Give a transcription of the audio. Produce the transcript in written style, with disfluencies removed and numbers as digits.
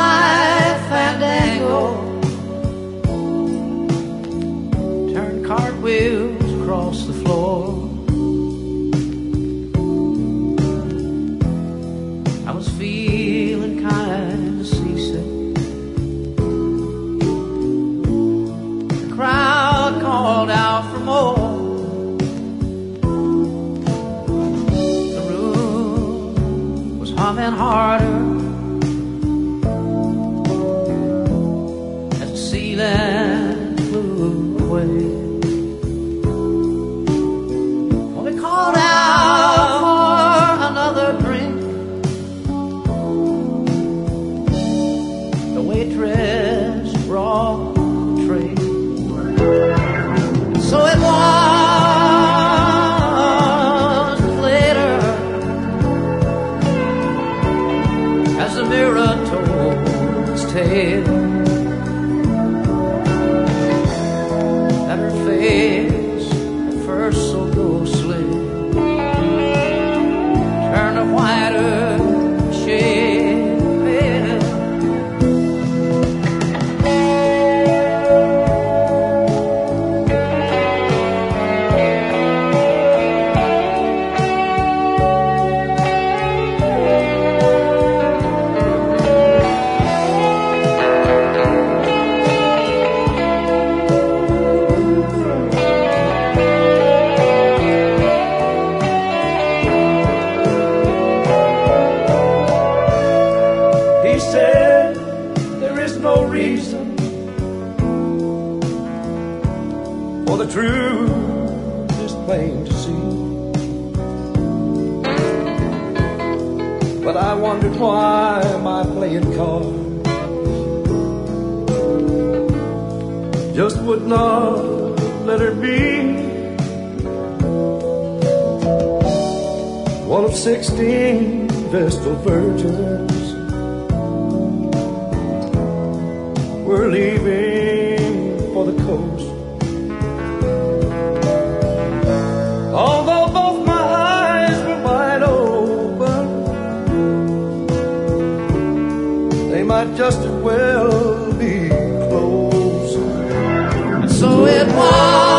midnight fandango, turned cartwheels across the floor. I was feeling kind of seasick. The crowd called out for more. The room was humming harder as the ceiling flew away. When we called out for another drink, the waitress brought a tray. So it was later, as the mirror told its tale, that her face, at first so ghostly, turned a whiter shade pale. He said, there is no reason, for the truth is plain to see. But I wondered why my playing card just would not let her be one of 16 Vestal virgins. We're leaving for the coast. Although both my eyes were wide open, they might just as well be closed. And so it was.